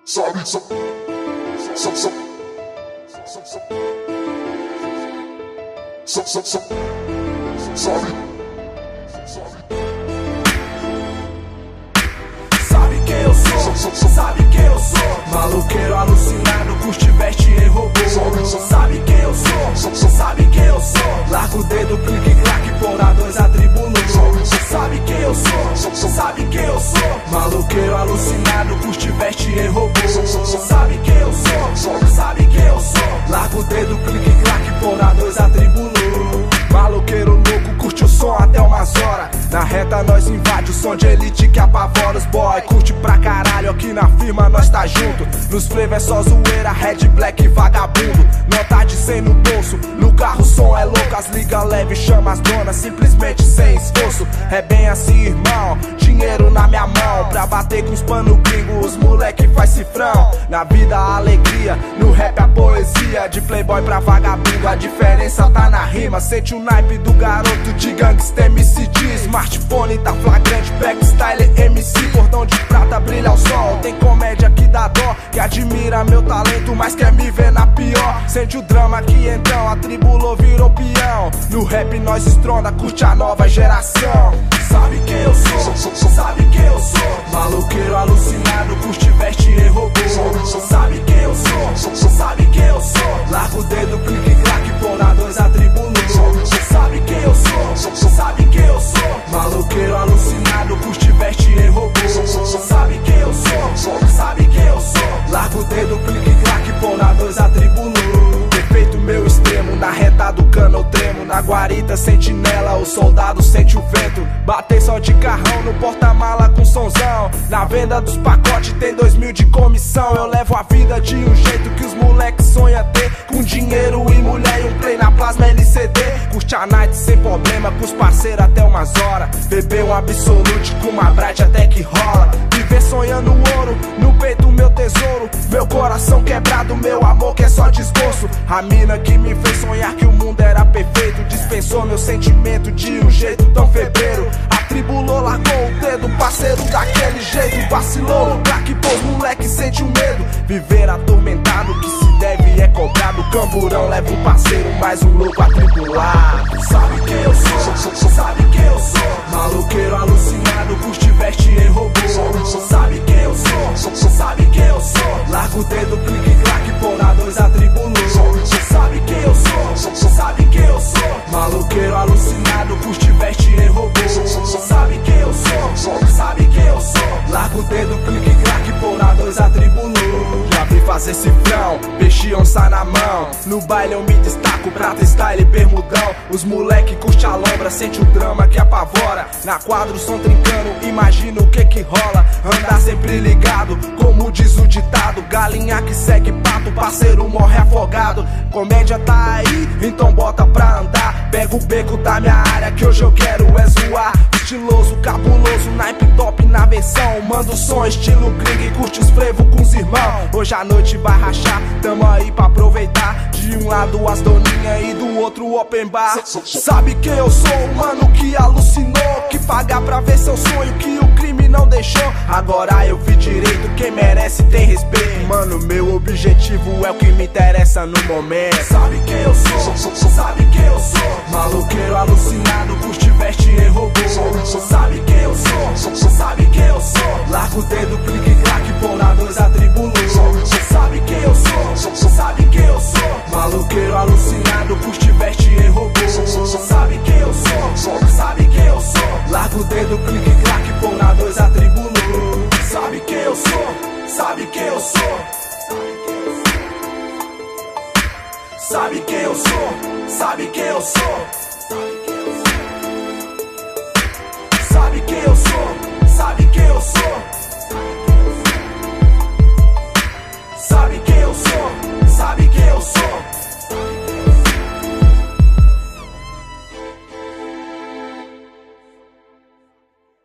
Sabe quem eu sou, sabe quem eu sou. Maloqueiro alucinado, curte, veste e robô. Sabe quem eu sou, sabe quem eu sou. Larga o dedo, clique, claque, porra, dois atribulou. Sabe quem eu sou, sabe quem eu sou. Maloqueiro alucinado, curte, veste e robô. Sabe quem eu sou, sabe quem eu sou. Larga o dedo, clique, claque, porra, dois atribulou. Maloqueiro louco, curte o som até umas horas. Na reta nós invade o som de elite que apavora os boy. Curte pra caralho, aqui na firma nós tá junto. Nos flavor é só zoeira, red, black e vagabundo. Nota de 100 no bolso, no carro o som é louco. As liga leve, chama as donas, simplesmente sem esforço. É bem assim, irmão, dinheiro na minha mão. Pra bater com os pano gringo, os moleque faz cifrão. Na vida a alegria, no rap a poesia. De playboy pra vagabundo, a diferença tá na rima. Sente o naipe do garoto de gangsta MCD. Smartphone tá flagrante, backstyle MC. Cordão de prata brilha ao sol. Tem comédia que dá dó, que admira meu talento, mas quer me ver na pior. Sente o drama que então atribulou, virou peão. No rap nós estronda, curte a nova geração. Sabe quem eu sou, sabe quem eu sou. Maloqueiro alucinado, curte, veste e robô. Sabe quem eu sou, sabe quem eu sou. Larga o dedo, clique, claque, porra, dois atribulou. Sabe quem eu sou, sabe quem eu sou. Maloqueiro alucinado, curte, veste e robô. Sabe quem eu sou, sabe quem eu sou. Larga o dedo, clique, claque, porra, dois atribulou. Defeito meu extremo, na reta do cano eu tremo. Na guarita sentinela, o soldado sente o vento. Batei só de carrão no porta-mala com sonzão. Na venda dos pacotes tem 2.000 de comissão. Eu levo a vida de um jeito que os moleques sonham ter. Com dinheiro e mulher e um play na plasma LCD. Curte a night sem problema, com os parceiros até umas horas. Beber um absolute com uma bright até que rola. Viver sonhando ouro, no peito meu tesouro. Meu coração quebrado, meu amor que é só desgosto. A mina que me fez sonhar que o mundo era perfeito dispensou meu sentimento de um jeito tão febreiro. Atribulou, largou o dedo, parceiro daquele jeito. Vacilou, pra que pôs moleque sente o medo. Viver atormentado, que se deve é cobrado. Camburão leva um parceiro, mais um louco atribulado. Sabe quem eu sou, sabe quem eu sou. Maloqueiro alucinado, curte, veste e robô. Sabe quem eu sou, sabe quem eu sou. Larga o dedo, clique, claque, porra, dois atribulou. Sabe quem eu sou, sabe quem eu sou. Maloqueiro alucinado, curte, veste e robô. Sabe quem eu sou, sabe quem eu sou. Larga o dedo, clique, claque, porra, dois atribulou. Já vi fazer cifrão, peixe onça na mão. No baile eu me destaco, prata, style, bermudão. Os moleque curte a lombra, sente o drama que apavora. Na quadra o som trincando, imagina o que rola. Andar sempre ligado, como diz o ditado. Galinha que segue pato, parceiro morre afogado. Comédia tá aí, então bota pra andar. Pega o beco da minha área que hoje eu quero é zoar. Estiloso, cabuloso, naipe top na versão. Manda o som estilo gringo e curte os frevo com os irmãos. Hoje a noite vai rachar, tamo aí pra aproveitar. De um lado as doninhas e do outro o open bar. Sabe quem eu sou, mano que alucinou. Que paga pra ver seu sonho que o crime não deixou. Agora eu vi direito, quem merece tem respeito. Mano, meu objetivo é o que me interessa no momento. Sabe quem eu sou, sabe quem eu sou. Maloqueiro alucinado, curte, veste e robô. Sabe quem eu sou, sabe quem eu sou. Larga o dedo, clique, claque, porra, dois atribulou. Sabe quem eu sou, sabe quem eu sou. Maloqueiro alucinado, curte, veste e robô. Sabe quem eu sou, sabe quem eu sou. Larga o dedo, clique, claque, porra, dois atribulou. Sabe quem eu sou, sabe quem eu sou. Sabe quem eu sou, sabe quem eu sou.